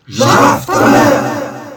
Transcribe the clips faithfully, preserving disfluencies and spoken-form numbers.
Jaf ta mère.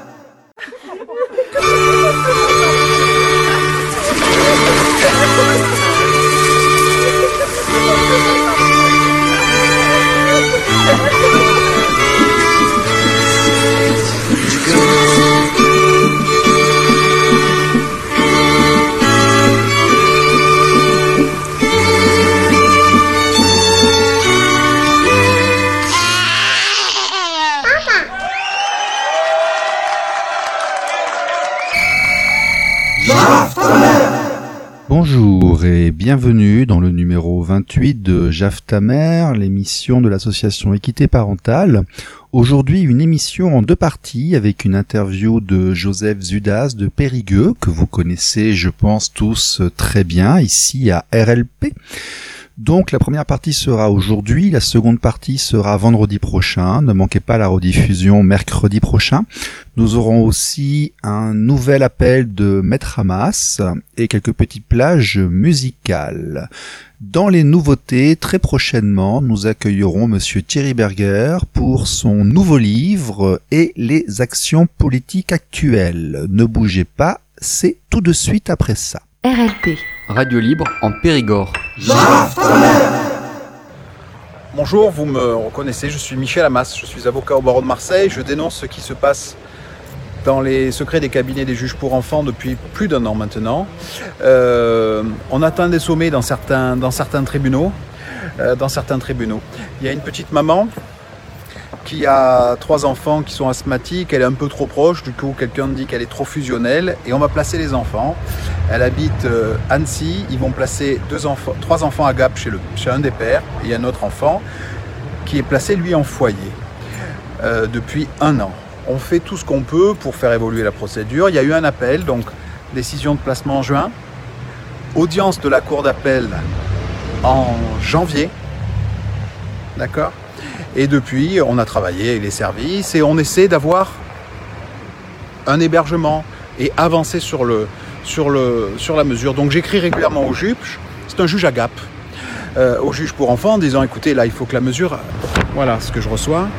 Bonjour et bienvenue dans le numéro vingt-huit de Jaf ta mère, l'émission de l'association Équité Parentale. Aujourd'hui, une émission en deux parties avec une interview de Joseph Zudas de Périgueux, que vous connaissez, je pense, tous très bien, ici à R L P. Donc la première partie sera aujourd'hui, la seconde partie sera vendredi prochain, ne manquez pas la rediffusion mercredi prochain. Nous aurons aussi un nouvel appel de Maître Hamas et quelques petites plages musicales. Dans les nouveautés, très prochainement, nous accueillerons Monsieur Thierry Berger pour son nouveau livre et les actions politiques actuelles. Ne bougez pas, c'est tout de suite après ça. R L P. Radio libre en Périgord. Bonjour, vous me reconnaissez, je suis Michel Hamas, je suis avocat au barreau de Marseille, je dénonce ce qui se passe dans les secrets des cabinets des juges pour enfants depuis plus d'un an maintenant. Euh, on atteint des sommets dans certains, dans certains tribunaux. Euh, dans certains tribunaux. Il y a une petite maman qui a trois enfants qui sont asthmatiques, elle est un peu trop proche, du coup quelqu'un dit qu'elle est trop fusionnelle et on va placer les enfants. Elle habite euh, Annecy, ils vont placer deux enfants, trois enfants à Gap chez, le, chez un des pères et un autre enfant qui est placé lui en foyer euh, depuis un an. On fait tout ce qu'on peut pour faire évoluer la procédure. Il y a eu un appel, donc décision de placement en juin, audience de la cour d'appel en janvier, d'accord ? Et depuis, on a travaillé avec les services et on essaie d'avoir un hébergement et avancer sur, le, sur, le, sur la mesure. Donc j'écris régulièrement au juge, c'est un juge à Gap, euh, au juge pour enfants en disant écoutez, là il faut que la mesure, voilà ce que je reçois.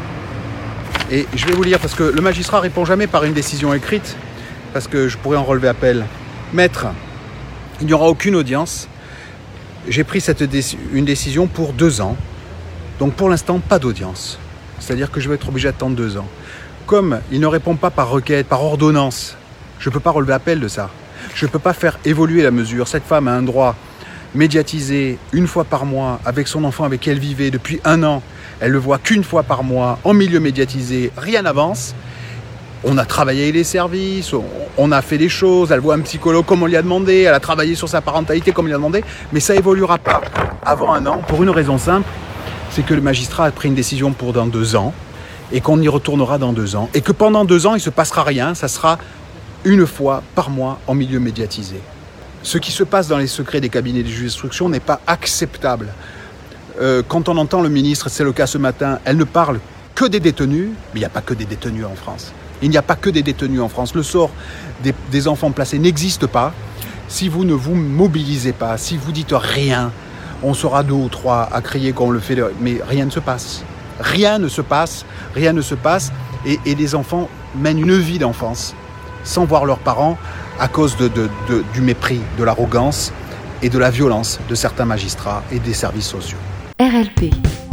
Et je vais vous lire parce que le magistrat répond jamais par une décision écrite, parce que je pourrais en relever appel. Maître, il n'y aura aucune audience. J'ai pris cette déc- une décision pour deux ans. Donc pour l'instant, pas d'audience. C'est-à-dire que je vais être obligé d'attendre deux ans. Comme il ne répond pas par requête, par ordonnance, je ne peux pas relever appel de ça. Je ne peux pas faire évoluer la mesure. Cette femme a un droit médiatisé une fois par mois avec son enfant avec qui elle vivait depuis un an. Elle le voit qu'une fois par mois en milieu médiatisé. Rien n'avance. On a travaillé avec les services, on a fait des choses. Elle voit un psychologue comme on lui a demandé. Elle a travaillé sur sa parentalité comme on lui a demandé. Mais ça évoluera pas avant un an pour une raison simple. C'est que le magistrat a pris une décision pour dans deux ans et qu'on y retournera dans deux ans et que pendant deux ans, il ne se passera rien, ça sera une fois par mois en milieu médiatisé. Ce qui se passe dans les secrets des cabinets de juges d'instruction n'est pas acceptable. Euh, quand on entend le ministre, c'est le cas ce matin, elle ne parle que des détenus, mais il n'y a pas que des détenus en France. Il n'y a pas que des détenus en France. Le sort des, des enfants placés n'existe pas. Si vous ne vous mobilisez pas, si vous dites rien, on sera deux ou trois à crier qu'on le fait, mais rien ne se passe. Rien ne se passe, rien ne se passe, et, et les enfants mènent une vie d'enfance sans voir leurs parents à cause de, de, de, du mépris, de l'arrogance et de la violence de certains magistrats et des services sociaux. R L P.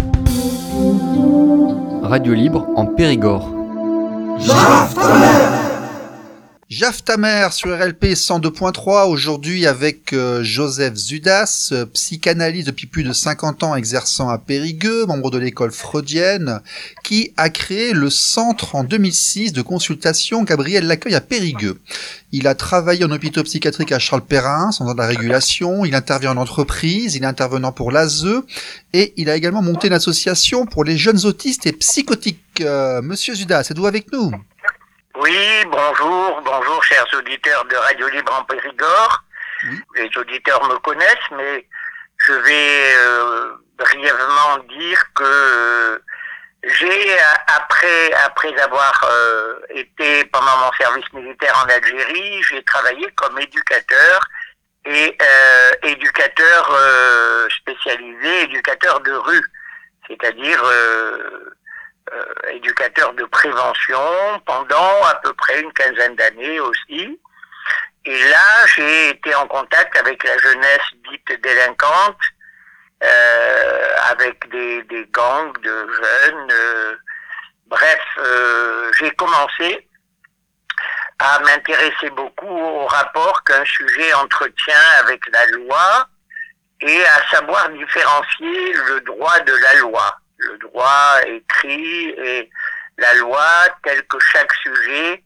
Radio libre en Périgord. Jaf ta mère. Jaf ta mère sur R L P cent deux point trois, aujourd'hui avec euh, Joseph Zudas, euh, psychanalyste depuis plus de cinquante ans exerçant à Périgueux, membre de l'école freudienne, qui a créé le centre en deux mille six de consultation Gabriel L'accueil à Périgueux. Il a travaillé en hôpital psychiatrique à Charles Perrin, centre de la régulation, il intervient en entreprise, il est intervenant pour l'A S E, et il a également monté une association pour les jeunes autistes et psychotiques. Euh, Monsieur Zudas, êtes-vous avec nous ? Oui, bonjour, bonjour chers auditeurs de Radio Libre en Périgord. Oui. Les auditeurs me connaissent, mais je vais euh, brièvement dire que euh, j'ai, après après avoir euh, été pendant mon service militaire en Algérie, j'ai travaillé comme éducateur et euh, éducateur euh, spécialisé, éducateur de rue, c'est-à-dire euh, euh, éducateur de prévention pendant à peu près une quinzaine d'années aussi. Et là, j'ai été en contact avec la jeunesse dite délinquante, euh, avec des, des gangs de jeunes. Euh, bref, euh, j'ai commencé à m'intéresser beaucoup au rapport qu'un sujet entretient avec la loi et à savoir différencier le droit de la loi, le droit écrit et la loi telle que chaque sujet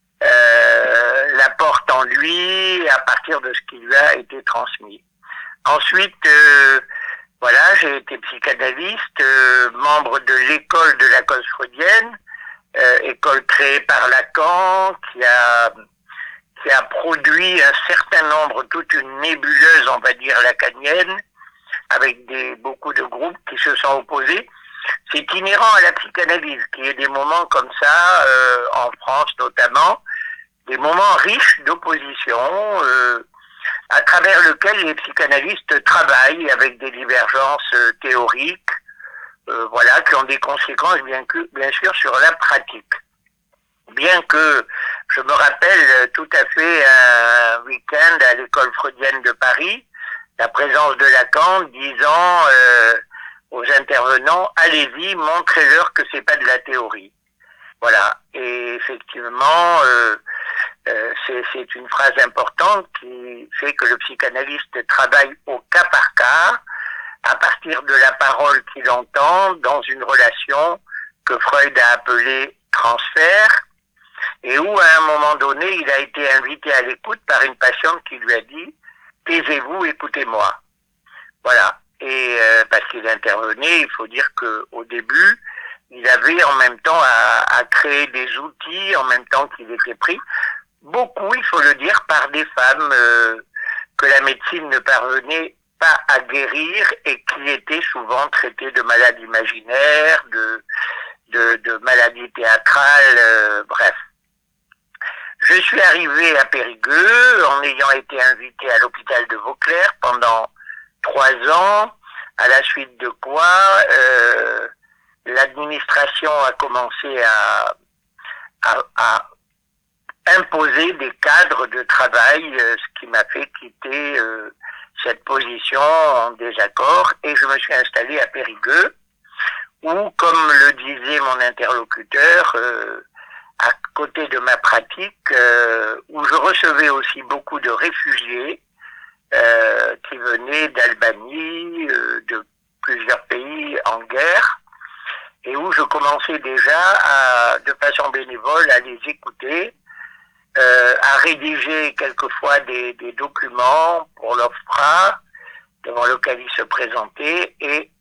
euh, la porte en lui à partir de ce qui lui a été transmis. Ensuite, euh, voilà, j'ai été psychanalyste, euh, membre de l'école de la cause freudienne, euh, école créée par Lacan, qui a qui a produit un certain nombre, toute une nébuleuse, on va dire, lacanienne, avec des, beaucoup de groupes qui se sont opposés. C'est inhérent à la psychanalyse, qu'il y ait des moments comme ça, euh, en France notamment, des moments riches d'opposition, euh, à travers lesquels les psychanalystes travaillent avec des divergences euh, théoriques, euh, voilà, qui ont des conséquences bien, que, bien sûr sur la pratique. Bien que je me rappelle tout à fait un week-end à l'école freudienne de Paris, la présence de Lacan disant euh, aux intervenants, allez-y, montrez-leur que c'est pas de la théorie. Voilà. Et effectivement, euh, euh, c'est, c'est une phrase importante qui fait que le psychanalyste travaille au cas par cas, à partir de la parole qu'il entend, dans une relation que Freud a appelée transfert, et où à un moment donné, il a été invité à l'écoute par une patiente qui lui a dit « taisez-vous, écoutez-moi ». Voilà. Et euh, parce qu'il intervenait, il faut dire qu'au début, il avait en même temps à, à créer des outils, en même temps qu'il était pris, beaucoup, il faut le dire, par des femmes euh, que la médecine ne parvenait pas à guérir et qui étaient souvent traitées de malades imaginaires, de, de, de maladies théâtrales, euh, bref. Je suis arrivé à Périgueux en ayant été invité à l'hôpital de Vauclair pendant trois ans, à la suite de quoi euh, l'administration a commencé à, à, à imposer des cadres de travail, euh, ce qui m'a fait quitter euh, cette position en désaccord, et je me suis installé à Périgueux, où, comme le disait mon interlocuteur, euh, à côté de ma pratique, euh, où je recevais aussi beaucoup de réfugiés euh, qui venaient d'Albanie, euh, de plusieurs pays en guerre, et où je commençais déjà, à, de façon bénévole, à les écouter, euh, à rédiger quelquefois des, des documents pour l'OFPRA, devant lequel ils se présentaient, et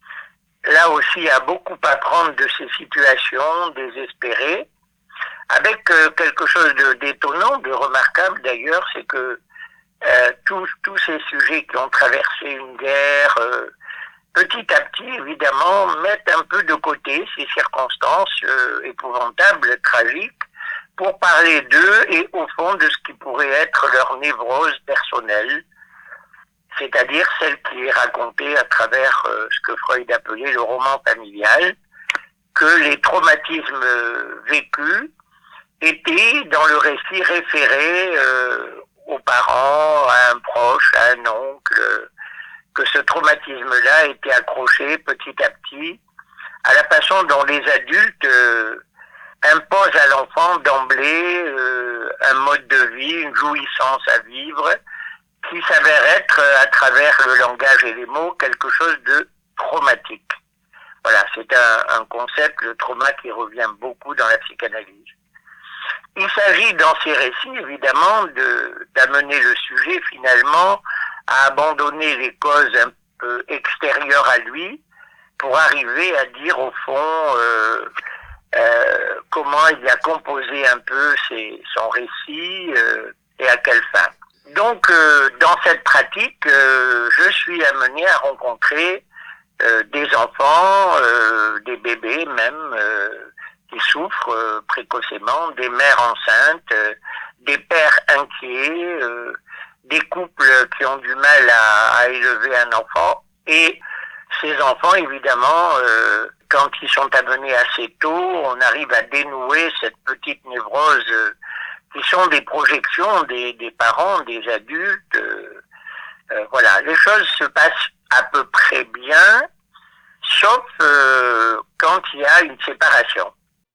là aussi à beaucoup apprendre de ces situations désespérées, avec euh, quelque chose de d'étonnant, de remarquable d'ailleurs, c'est que euh, tous tous ces sujets qui ont traversé une guerre, euh, petit à petit, évidemment, mettent un peu de côté ces circonstances euh, épouvantables, tragiques, pour parler d'eux et au fond de ce qui pourrait être leur névrose personnelle, c'est-à-dire celle qui est racontée à travers euh, ce que Freud appelait le roman familial, que les traumatismes euh, vécus étaient dans le récit référé euh, aux parents, à un proche, à un oncle, que ce traumatisme-là était accroché petit à petit à la façon dont les adultes euh, imposent à l'enfant d'emblée euh, un mode de vie, une jouissance à vivre, qui s'avère être, à travers le langage et les mots, quelque chose de traumatique. Voilà, c'est un, un concept, le trauma, qui revient beaucoup dans la psychanalyse. Il s'agit dans ces récits, évidemment, de, d'amener le sujet, finalement, à abandonner les causes un peu extérieures à lui, pour arriver à dire, au fond, euh, euh, comment il a composé un peu ses, son récit euh, et à quelle fin. Donc, euh, dans cette pratique, euh, je suis amené à rencontrer euh, des enfants, euh, des bébés même, euh, qui souffrent euh, précocement, des mères enceintes, euh, des pères inquiets, euh, des couples qui ont du mal à, à élever un enfant, et ces enfants, évidemment, euh, quand ils sont amenés assez tôt, on arrive à dénouer cette petite névrose euh, qui sont des projections des, des parents, des adultes. Euh, euh, voilà, les choses se passent à peu près bien, sauf euh, quand il y a une séparation.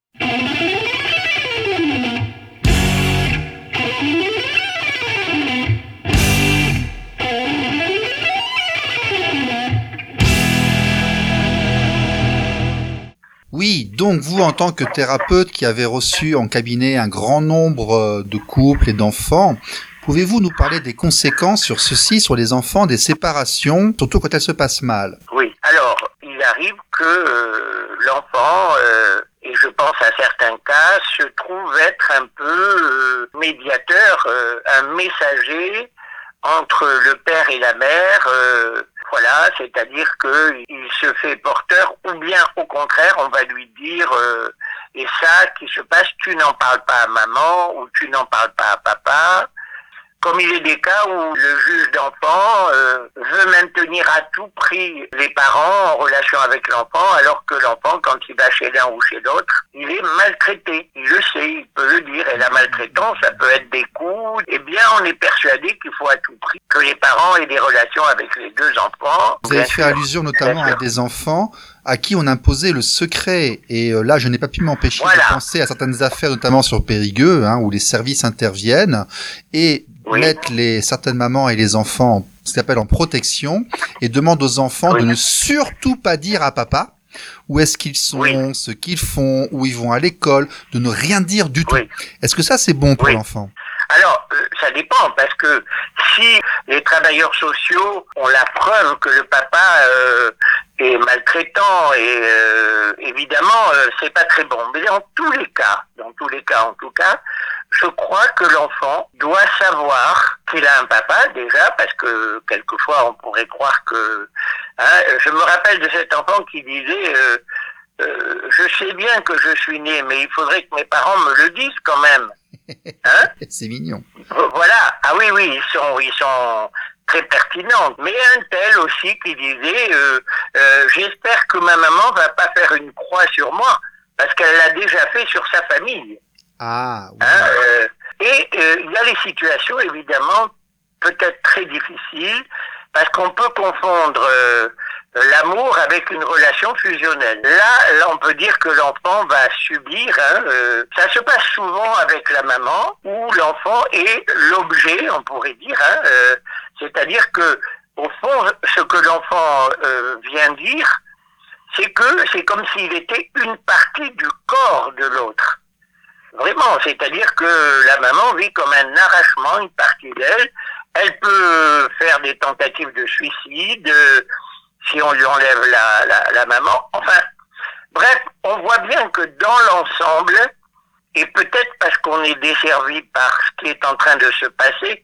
Oui, donc vous, en tant que thérapeute qui avez reçu en cabinet un grand nombre de couples et d'enfants, pouvez-vous nous parler des conséquences sur ceci, sur les enfants, des séparations, surtout quand elles se passent mal? Oui, alors, il arrive que euh, l'enfant, euh, et je pense à certains cas, se trouve être un peu euh, médiateur, euh, un messager entre le père et la mère, euh, voilà, c'est-à-dire que il se fait porteur, ou bien au contraire, on va lui dire euh, et ça qui se passe, tu n'en parles pas à maman ou tu n'en parles pas à papa. Comme il est des cas où le juge d'enfant euh, veut maintenir à tout prix les parents en relation avec l'enfant, alors que l'enfant, quand il va chez l'un ou chez l'autre, il est maltraité. Il le sait, il peut le dire. Et la maltraitance, ça peut être des coups. Eh bien, on est persuadé qu'il faut à tout prix que les parents aient des relations avec les deux enfants. Vous avez fait allusion notamment à des enfants à qui on imposait le secret. Et euh, là, je n'ai pas pu m'empêcher voilà. de penser à certaines affaires, notamment sur Périgueux, hein, où les services interviennent et oui. mettent les, certaines mamans et les enfants, ce qu'on appelle en protection, et demandent aux enfants oui. de ne surtout pas dire à papa où est-ce qu'ils sont, oui. ce qu'ils font, où ils vont à l'école, de ne rien dire du tout. Oui. Est-ce que ça, c'est bon pour oui. l'enfant ? Alors, euh, ça dépend, parce que si les travailleurs sociaux ont la preuve que le papa euh, est maltraitant, et euh, évidemment, euh, c'est pas très bon. Mais dans tous les cas, dans tous les cas en tout cas, je crois que l'enfant doit savoir qu'il a un papa déjà, parce que quelquefois on pourrait croire que... Hein, je me rappelle de cet enfant qui disait euh, euh, « Je sais bien que je suis né, mais il faudrait que mes parents me le disent quand même. » Hein? C'est mignon. Voilà. Ah oui, oui, ils sont, ils sont très pertinents. Mais un tel aussi qui disait euh, euh, j'espère que ma maman va pas faire une croix sur moi, parce qu'elle l'a déjà fait sur sa famille. Ah, oui. Hein, euh, et euh, il y a les situations, évidemment, peut-être très difficiles, parce qu'on peut confondre euh, l'amour avec une relation fusionnelle. Là, là, on peut dire que l'enfant va subir. Hein, euh, ça se passe souvent avec la maman, où l'enfant est l'objet, on pourrait dire. Hein, euh, c'est-à-dire que, au fond, ce que l'enfant euh, vient dire, c'est que c'est comme s'il était une partie du corps de l'autre. Vraiment, c'est-à-dire que la maman vit comme un arrachement, une partie d'elle. Elle peut faire des tentatives de suicide euh, si on lui enlève la, la, la maman. Enfin, bref, on voit bien que dans l'ensemble, et peut-être parce qu'on est desservi par ce qui est en train de se passer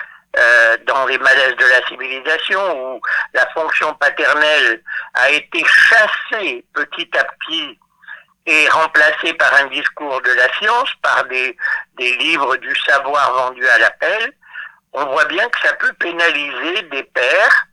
euh, dans les malaises de la civilisation, où la fonction paternelle a été chassée petit à petit et remplacée par un discours de la science, par des, des livres du savoir vendus à l'appel, on voit bien que ça peut pénaliser des pères.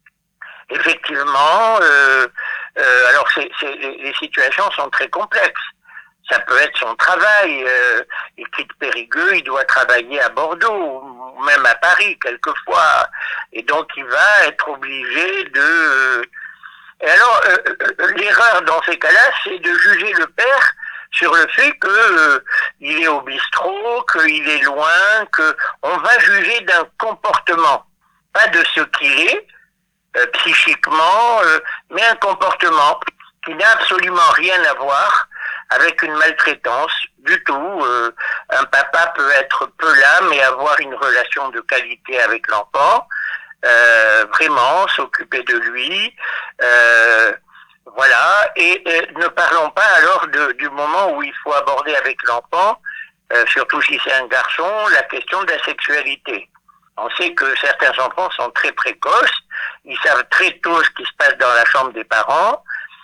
Effectivement, euh, euh, alors c'est, c'est, les situations sont très complexes. Ça peut être son travail. Euh, il quitte Périgueux, il doit travailler à Bordeaux, ou même à Paris quelquefois. Et donc il va être obligé de... Et alors, euh, euh, l'erreur dans ces cas-là, c'est de juger le père sur le fait que euh, il est au bistrot, qu'il est loin, que on va juger d'un comportement, pas de ce qu'il est euh, psychiquement, euh, mais un comportement qui n'a absolument rien à voir avec une maltraitance du tout. Euh, un papa peut être peu là, mais avoir une relation de qualité avec l'enfant, euh, vraiment s'occuper de lui. Euh, Voilà, et, et ne parlons pas alors de, du moment où il faut aborder avec l'enfant, euh, surtout si c'est un garçon, la question de la sexualité. On sait que certains enfants sont très précoces, ils savent très tôt ce qui se passe dans la chambre des parents,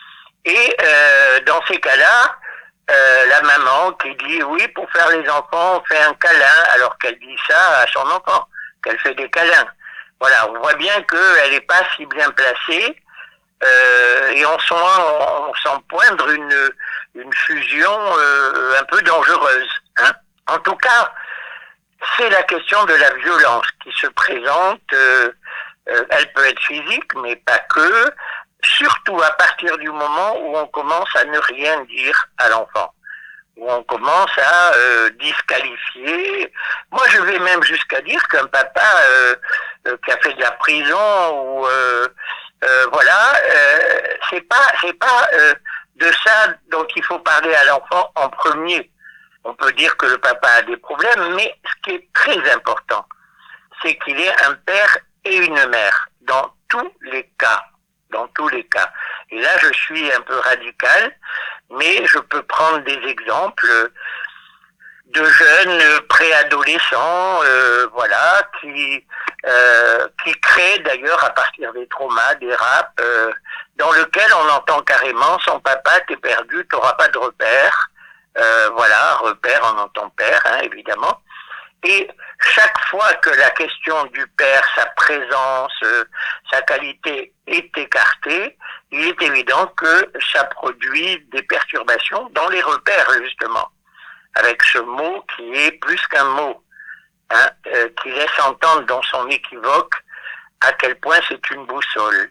et euh, dans ces cas-là, euh, la maman qui dit oui, pour faire les enfants, on fait un câlin, alors qu'elle dit ça à son enfant, qu'elle fait des câlins. Voilà, on voit bien qu'elle n'est pas si bien placée. euh, et en sent, on, on sent poindre une, une fusion euh, un peu dangereuse. Hein. En tout cas, c'est la question de la violence qui se présente. Euh, euh, elle peut être physique, mais pas que. Surtout à partir du moment où on commence à ne rien dire à l'enfant, où on commence à euh, disqualifier. Moi, je vais même jusqu'à dire qu'un papa euh, euh, qui a fait de la prison ou euh, euh, voilà, euh, c'est pas c'est pas euh, de ça dont il faut parler à l'enfant en premier. On peut dire que le papa a des problèmes, mais ce qui est très important, c'est qu'il ait un père et une mère dans tous les cas. Dans tous les cas. Et là, je suis un peu radical, mais je peux prendre des exemples de jeunes préadolescents, euh, voilà, qui euh, qui créent d'ailleurs à partir des traumas, des raps, euh, dans lequel on entend carrément son papa, t'es perdu, t'auras pas de repère. Euh, voilà, repère, on entend père, hein, évidemment. Et chaque fois que la question du père, sa présence, euh, sa qualité est écartée, il est évident que ça produit des perturbations dans les repères, justement, avec ce mot qui est plus qu'un mot, hein, euh, qui laisse entendre dans son équivoque à quel point c'est une boussole.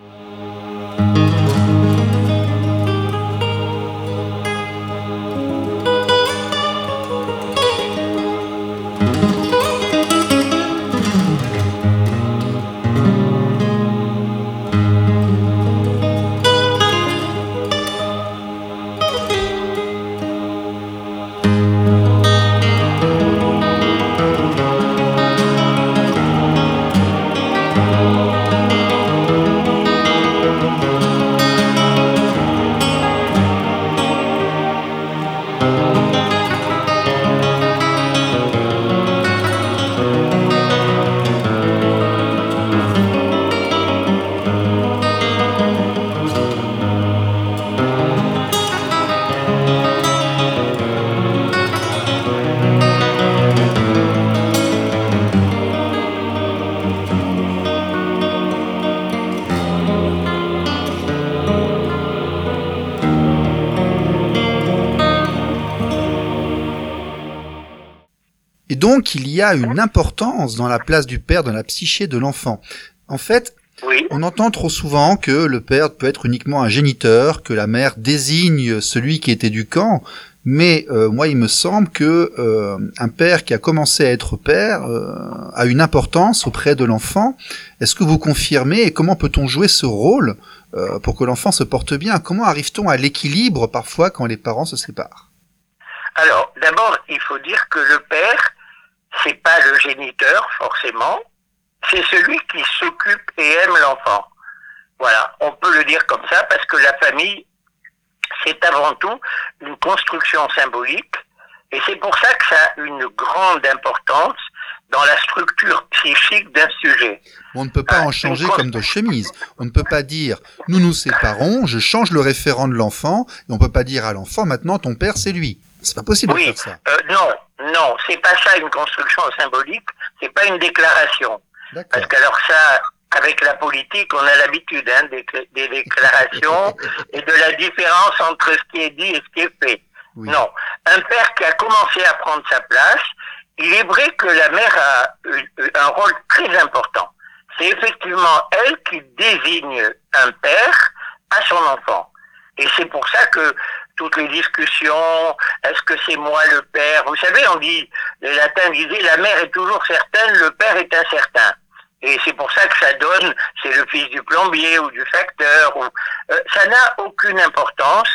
Et donc, il y a une importance dans la place du père dans la psyché de l'enfant. En fait, oui. On entend trop souvent que le père peut être uniquement un géniteur, que la mère désigne celui qui est éduquant, mais euh, moi, il me semble que euh, un père qui a commencé à être père euh, a une importance auprès de l'enfant. Est-ce que vous confirmez et comment peut-on jouer ce rôle euh, pour que l'enfant se porte bien? Comment arrive-t-on à l'équilibre parfois quand les parents se séparent? Alors, d'abord, il faut dire que le père, c'est pas le géniteur, forcément, c'est celui qui s'occupe et aime l'enfant. Voilà, on peut le dire comme ça, parce que la famille, c'est avant tout une construction symbolique, et c'est pour ça que ça a une grande importance dans la structure psychique d'un sujet. On ne peut pas Ah, en changer une comme de chemise. On ne peut pas dire « nous nous séparons, je change le référent de l'enfant », et on ne peut pas dire à l'enfant « maintenant ton père c'est lui ». C'est pas possible oui, de faire ça. Euh, non, non, c'est pas ça une construction symbolique, c'est pas une déclaration. D'accord. Parce qu'alors ça, avec la politique, on a l'habitude hein, des, des déclarations et de la différence entre ce qui est dit et ce qui est fait. Oui. Non, un père qui a commencé à prendre sa place, il est vrai que la mère a un rôle très important. C'est effectivement elle qui désigne un père à son enfant. Et c'est pour ça que toutes les discussions, est-ce que c'est moi le père? Vous savez, on dit, les latins disaient, la mère est toujours certaine, le père est incertain. Et c'est pour ça que ça donne, c'est le fils du plombier ou du facteur. Ou, euh, ça n'a aucune importance.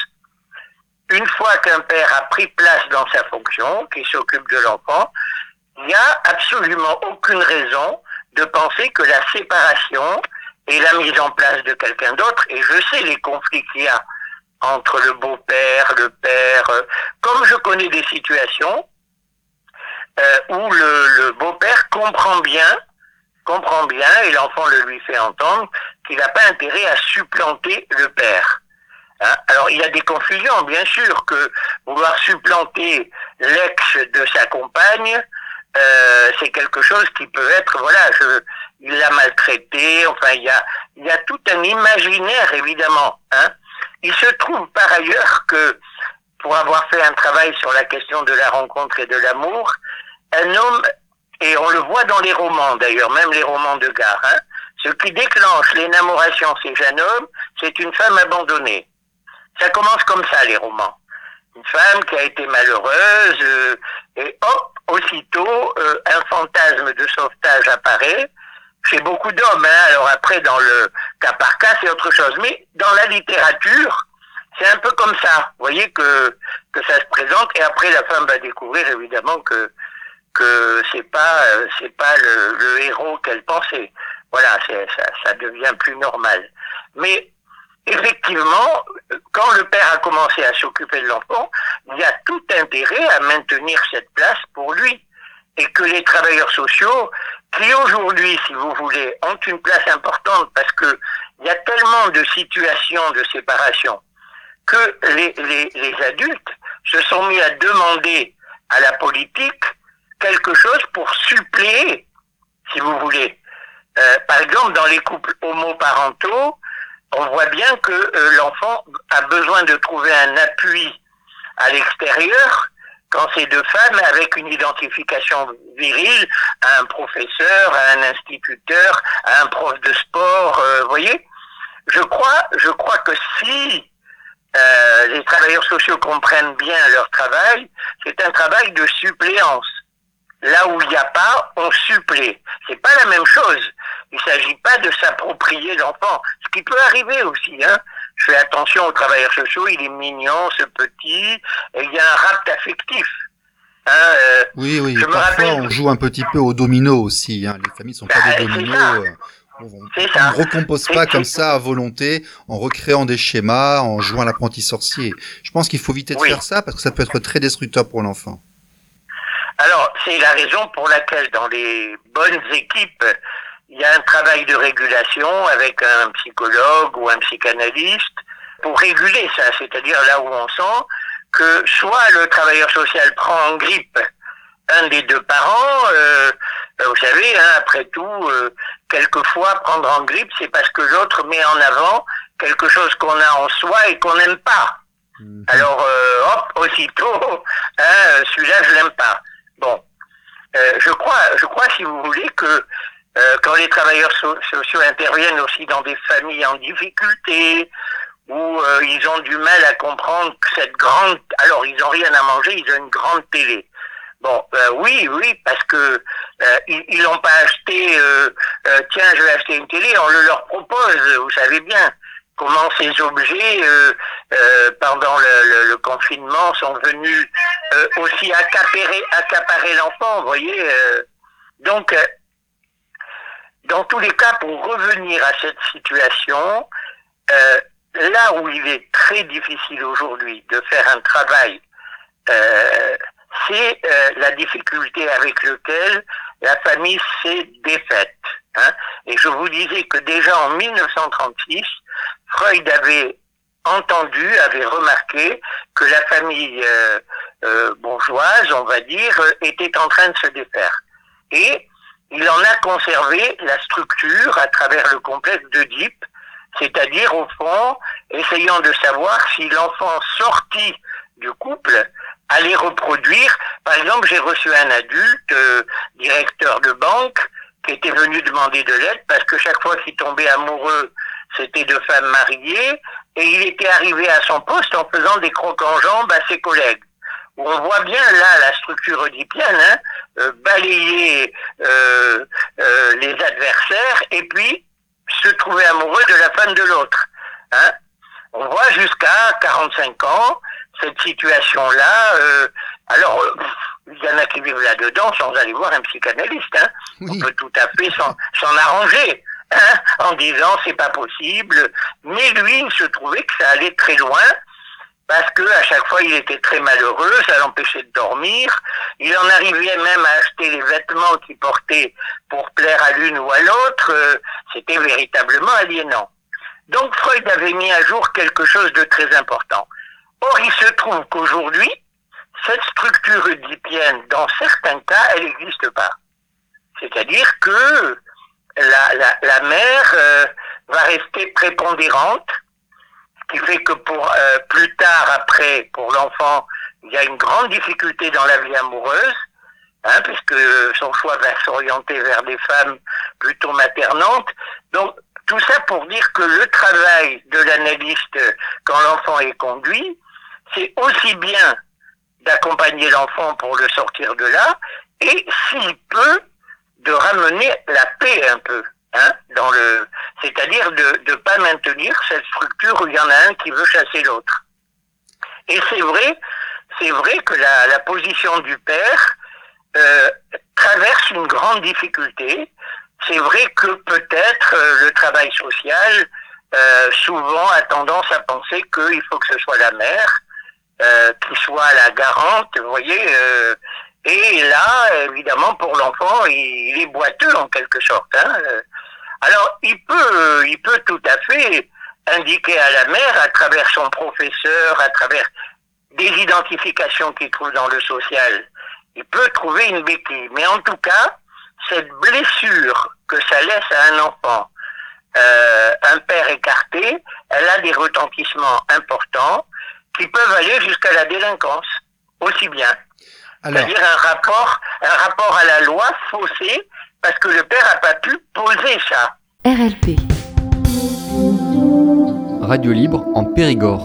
Une fois qu'un père a pris place dans sa fonction, qui s'occupe de l'enfant, il n'y a absolument aucune raison de penser que la séparation et la mise en place de quelqu'un d'autre, et je sais les conflits qu'il y a entre le beau-père, le père, euh, comme je connais des situations euh, où le, le beau-père comprend bien, comprend bien, et l'enfant le lui fait entendre, qu'il n'a pas intérêt à supplanter le père. Hein? Alors il y a des confusions, bien sûr, que vouloir supplanter l'ex de sa compagne, euh, c'est quelque chose qui peut être, voilà, je, il l'a maltraité, enfin, il y a, il y a tout un imaginaire, évidemment, hein. Il se trouve par ailleurs que, pour avoir fait un travail sur la question de la rencontre et de l'amour, un homme, et on le voit dans les romans d'ailleurs, même les romans de gare, hein, ce qui déclenche l'énamoration chez un homme, c'est une femme abandonnée. Ça commence comme ça, les romans. Une femme qui a été malheureuse, euh, et hop, aussitôt, euh, un fantasme de sauvetage apparaît, chez beaucoup d'hommes, hein. Alors après, dans le cas par cas, c'est autre chose. Mais dans la littérature, c'est un peu comme ça. Vous voyez que que ça se présente, et après la femme va découvrir évidemment que que c'est pas euh, c'est pas le, le héros qu'elle pensait. Voilà, c'est, ça, ça devient plus normal. Mais effectivement, quand le père a commencé à s'occuper de l'enfant, il y a tout intérêt à maintenir cette place pour lui. Et que les travailleurs sociaux, qui aujourd'hui, si vous voulez, ont une place importante parce que il y a tellement de situations de séparation, que les, les, les adultes se sont mis à demander à la politique quelque chose pour suppléer, si vous voulez. Euh, par exemple, dans les couples homoparentaux, on voit bien que euh, l'enfant a besoin de trouver un appui à l'extérieur quand c'est deux femmes avec une identification virile à un professeur, à un instituteur, à un prof de sport, euh, vous voyez. Je crois, je crois que si euh, les travailleurs sociaux comprennent bien leur travail, c'est un travail de suppléance. Là où il n'y a pas, on supplée. C'est pas la même chose. Il ne s'agit pas de s'approprier l'enfant. Ce qui peut arriver aussi, hein. Je fais attention aux travailleurs sociaux, il est mignon, ce petit, et il y a un rapt affectif. Hein, euh, oui, oui, je me parfois rappelle... on joue un petit peu au domino aussi, hein. Les familles sont pas bah, des dominos. Euh, on ne recompose pas comme ça à volonté, en recréant des schémas, en jouant à l'apprenti sorcier. Je pense qu'il faut éviter de oui. faire ça, parce que ça peut être très destructeur pour l'enfant. Alors, c'est la raison pour laquelle dans les bonnes équipes, il y a un travail de régulation avec un psychologue ou un psychanalyste pour réguler ça, c'est-à-dire là où on sent que soit le travailleur social prend en grippe un des deux parents, euh, vous savez, hein, après tout, euh, quelquefois prendre en grippe, c'est parce que l'autre met en avant quelque chose qu'on a en soi et qu'on n'aime pas. Mmh. Alors, euh, hop, aussitôt, hein, celui-là, je l'aime pas. Bon, euh, je crois, je crois, si vous voulez, que euh, quand les travailleurs so- sociaux interviennent aussi dans des familles en difficulté, où euh, ils ont du mal à comprendre que cette grande... Alors, ils ont rien à manger, ils ont une grande télé. Bon, euh, oui, oui, parce que euh, ils, ils l'ont pas acheté, euh, euh, tiens, je vais acheter une télé, on le leur propose, vous savez bien comment ces objets, euh, euh, pendant le, le, le confinement, sont venus euh, aussi accaparer, accaparer l'enfant, vous voyez. Euh, donc, euh, dans tous les cas, pour revenir à cette situation, euh, là où il est très difficile aujourd'hui de faire un travail, euh, c'est euh, la difficulté avec laquelle la famille s'est défaite. Hein. Et je vous disais que déjà en mille neuf cent trente-six, Freud avait entendu, avait remarqué que la famille euh, euh, bourgeoise, on va dire, était en train de se défaire. Et il en a conservé la structure à travers le complexe d'Oedipe, c'est-à-dire, au fond, essayant de savoir si l'enfant sorti du couple allait reproduire. Par exemple, j'ai reçu un adulte, euh, directeur de banque, qui était venu demander de l'aide parce que chaque fois qu'il tombait amoureux, c'était de femmes mariées, et il était arrivé à son poste en faisant des crocs en jambes à ses collègues. Où on voit bien là la structure oedipienne, hein, euh, balayer euh, euh, les adversaires et puis se trouver amoureux de la femme de l'autre. Hein. On voit jusqu'à quarante-cinq ans cette situation-là. Euh, alors, euh, il y en a qui vivent là-dedans sans aller voir un psychanalyste. Hein. Oui. On peut tout à fait s'en, s'en arranger, hein, en disant c'est pas possible. Mais lui, il se trouvait que ça allait très loin parce que à chaque fois, il était très malheureux, ça l'empêchait de dormir. Il en arrivait même à acheter les vêtements qu'il portait pour plaire à l'une ou à l'autre. Euh, c'était véritablement aliénant. Donc, Freud avait mis à jour quelque chose de très important. Or, il se trouve qu'aujourd'hui, cette structure oedipienne, dans certains cas, elle n'existe pas. C'est-à-dire que la, la, la mère euh, va rester prépondérante, ce qui fait que pour euh, plus tard, après, pour l'enfant, il y a une grande difficulté dans la vie amoureuse, hein, puisque son choix va s'orienter vers des femmes plutôt maternantes. Donc, tout ça pour dire que le travail de l'analyste, quand l'enfant est conduit, c'est aussi bien d'accompagner l'enfant pour le sortir de là, et s'il peut, de ramener la paix un peu, hein, dans le, c'est-à-dire de ne pas maintenir cette structure où il y en a un qui veut chasser l'autre. Et c'est vrai, c'est vrai que la, la position du père euh, traverse une grande difficulté. C'est vrai que peut-être euh, le travail social euh, souvent a tendance à penser qu'il faut que ce soit la mère euh, qui soit la garante, vous voyez. Euh, et là, évidemment, pour l'enfant, il, il est boiteux en quelque sorte. Hein. Alors, il peut, il peut tout à fait indiquer à la mère, à travers son professeur, à travers des identifications qu'il trouve dans le social, il peut trouver une béquille. Mais en tout cas, cette blessure que ça laisse à un enfant, euh, un père écarté, elle a des retentissements importants qui peuvent aller jusqu'à la délinquance, aussi bien. Alors, c'est-à-dire un rapport, un rapport à la loi faussé, parce que le père n'a pas pu poser ça. R L P. Radio libre en Périgord.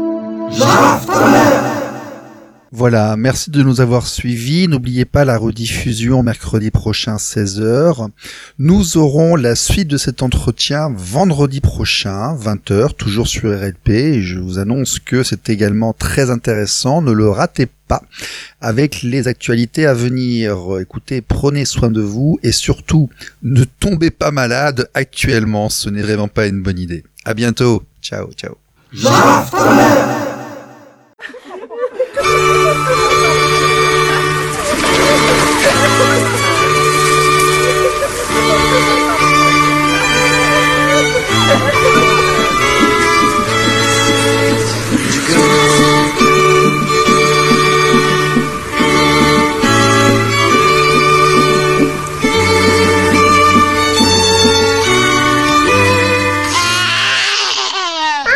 Voilà, merci de nous avoir suivis. N'oubliez pas la rediffusion mercredi prochain seize heures. Nous aurons la suite de cet entretien vendredi prochain vingt heures, toujours sur R L P. Et je vous annonce que c'est également très intéressant. Ne le ratez pas avec les actualités à venir. Écoutez, prenez soin de vous et surtout, ne tombez pas malade actuellement. Ce n'est vraiment pas une bonne idée. À bientôt. Ciao, ciao.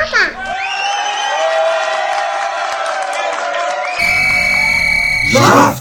Jacques